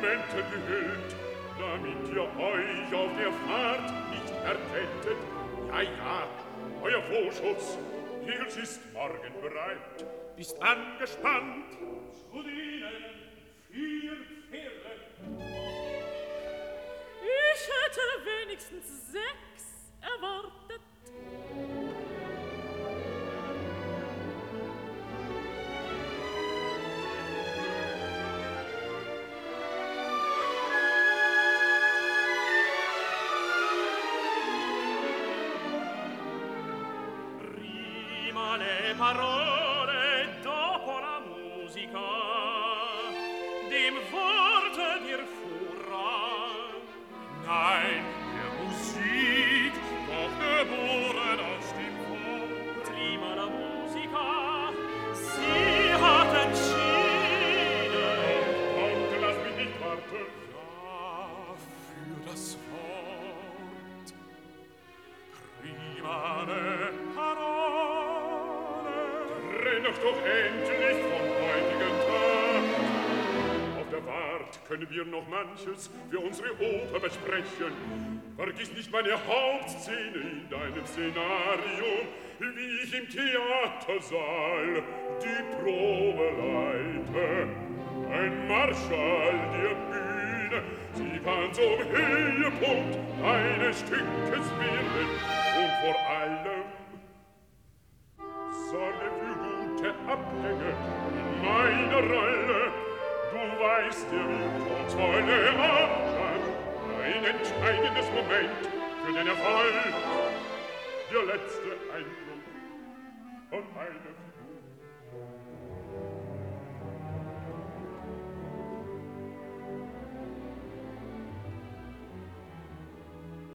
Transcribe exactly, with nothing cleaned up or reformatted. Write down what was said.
Mäntel gehüllt, damit ihr euch auf der Fahrt nicht verkettet. Ja, ja, euer Vorschuss, Nils ist morgen bereit. Bist angespannt? Zu dienen vier Pferde. Ich hätte wenigstens sechs erwartet. Prima le parole, dopo la musica, dem Worte dir Vorrang. Nein, der Musik, doch geboren aus dem Wort. Prima la musica, sie hat entschieden. Kommt, lass mich nicht warten. Ja, für das Wort. Prima le parole. Trenn euch doch endlich vom heutigen Tag. Auf der Wart können wir noch manches für unsere Oper besprechen. Vergiss nicht meine Hauptszene in deinem Szenario, wie ich im Theatersaal die Probe leite. Ein Marschall der Bühne, sie kann zum Höhepunkt eines Stückes werden. Und vor allem sorge für gute Abgänge in meiner Rolle. Du weißt ja, wie kunstvolle Anfang, ein entscheidendes Moment für den Erfolg. Der letzte Eindruck von einer